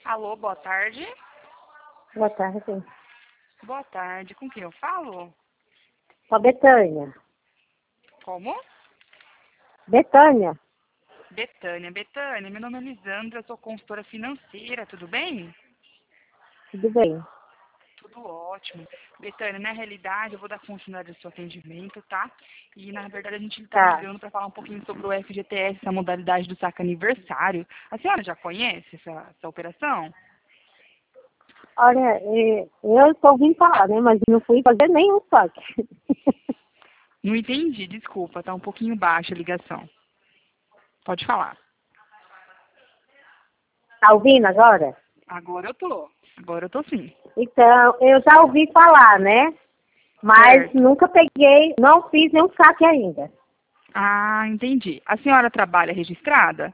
Alô, boa tarde. Boa tarde. Boa tarde. Com quem eu falo? Com a Betânia. Como? Betânia. Betânia. Betânia, meu nome é Lisandra, eu sou consultora financeira, tudo bem? Tudo bem? Tudo ótimo. Betânia, na realidade, eu vou dar continuidade ao seu atendimento, tá? E, na verdade, a gente está Tá. ligando para falar um pouquinho sobre o FGTS, essa modalidade do saque aniversário. A senhora já conhece essa operação? Olha, eu estou ouvindo falar, né? Mas não fui fazer nenhum saque. Não entendi, desculpa, tá um pouquinho baixa a ligação. Pode falar. Tá ouvindo agora? Agora eu tô sim. Então, eu já ouvi falar, né? Mas Certo. nunca peguei, não fiz nenhum saque ainda. Ah, entendi. A senhora trabalha registrada?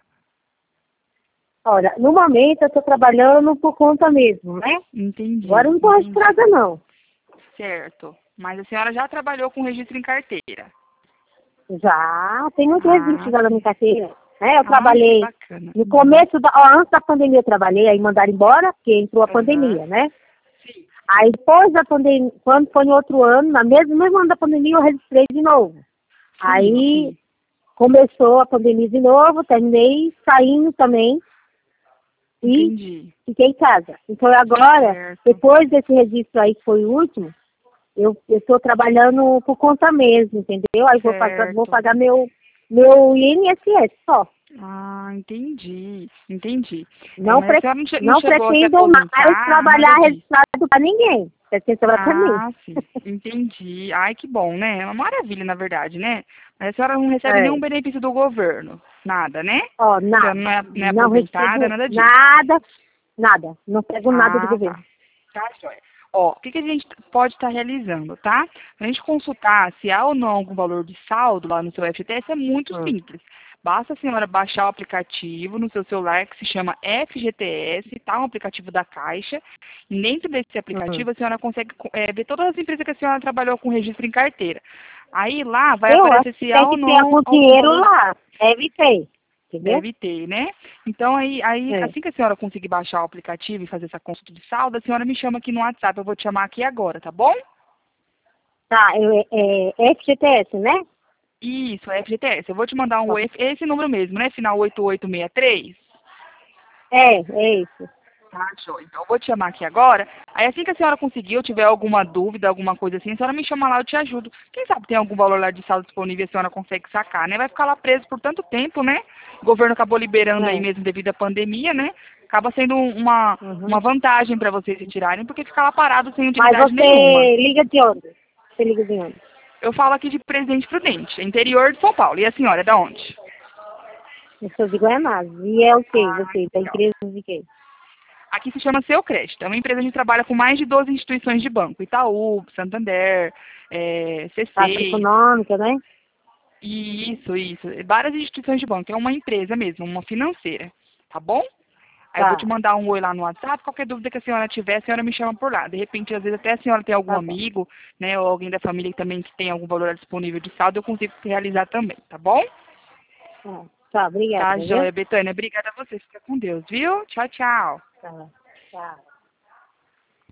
Olha, no momento eu estou trabalhando por conta mesmo, né? Agora Entendi, eu não estou entendi. registrada, não. Certo. Mas a senhora já trabalhou com registro em carteira? Já tem muito registro Ah, já na minha sim. carteira. Né? Eu Ah, que trabalhei bacana. no Uhum. começo, antes da pandemia eu trabalhei, aí mandaram embora, porque entrou a Aham. pandemia, né? Sim, Aí depois da pandemia, quando foi no outro ano, no mesmo ano da pandemia, eu registrei de novo. sim, Aí sim. começou a pandemia de novo, terminei saindo também e Entendi. fiquei em casa. Então agora, Certo. depois desse registro aí que foi o último, eu estou trabalhando por conta mesmo, entendeu? Aí vou Certo. pagar meu INSS só. Ah, entendi. Entendi. É, Não, mas a senhora não não chegou a se pretendo mais aposentar, nada trabalhar disso. registrado para ninguém. Pretendo trabalhar para mim. Ah, sim. Entendi. Ai, que bom, né? É uma maravilha, na verdade, né? Mas a senhora não recebe É. nenhum benefício do governo. Nada, né? Ó, A senhora nada. não é Não aposentada, recebo nada disso. nada, nada. Não pego nada do Ah, governo. tá. Tá, joia. Ó, o que, que a gente pode estar realizando, tá? A gente consultar se há ou não algum valor de saldo lá no seu FGTS é muito Hum. simples. Basta a senhora baixar o aplicativo no seu celular que se chama FGTS, tá? Um aplicativo da Caixa. E dentro desse Uhum. aplicativo a senhora consegue ver todas as empresas que a senhora trabalhou com registro em carteira. Aí lá vai Eu acho aparecer que se há tem ou que ter não algum algum dinheiro valor. lá. Deve ter. Entendeu? Deve ter, né? Então, aí, É. assim que a senhora conseguir baixar o aplicativo e fazer essa consulta de saldo, a senhora me chama aqui no WhatsApp. Eu vou te chamar aqui agora, tá bom? Tá, FGTS, né? Isso, é FGTS. Eu vou te mandar Ó, esse número mesmo, né? Final 8863. é isso. Tá, show. Então, eu vou te chamar aqui agora. Aí, assim que a senhora conseguir, eu tiver alguma dúvida, alguma coisa assim, a senhora me chama lá, eu te ajudo. Quem sabe tem algum valor lá de saldo disponível e a senhora consegue sacar, né? Vai ficar lá preso por tanto tempo, né? O governo acabou liberando aí É. mesmo devido à pandemia, né? Acaba sendo uma Uhum. vantagem para vocês retirarem, porque fica lá parado sem Mas utilidade nenhuma. você liga de onde? Você liga de onde? Eu falo aqui de Presidente Prudente, interior de São Paulo. E a senhora, é da onde? Eu sou de Goianás. E é o quê? Ah, Você, da legal. empresa de quê? Aqui se chama Seu Crédito. É uma empresa que trabalha com mais de 12 instituições de banco. Itaú, Santander, Caixa C6, Econômica, né? isso. Várias instituições de banco. É uma empresa mesmo, uma financeira. Tá bom? Aí eu vou te Tá, mandar um oi lá no WhatsApp. Qualquer dúvida que a senhora tiver, a senhora me chama por lá. De repente, às vezes, até a senhora tem algum tá bom. amigo, né, ou alguém da família que também que tem algum valor disponível de saldo, eu consigo realizar também, tá bom? Tá, obrigada, Tá, viu? joia, Betânia. Obrigada a você. Fica com Deus, viu? Tchau, tchau. Tá, tá.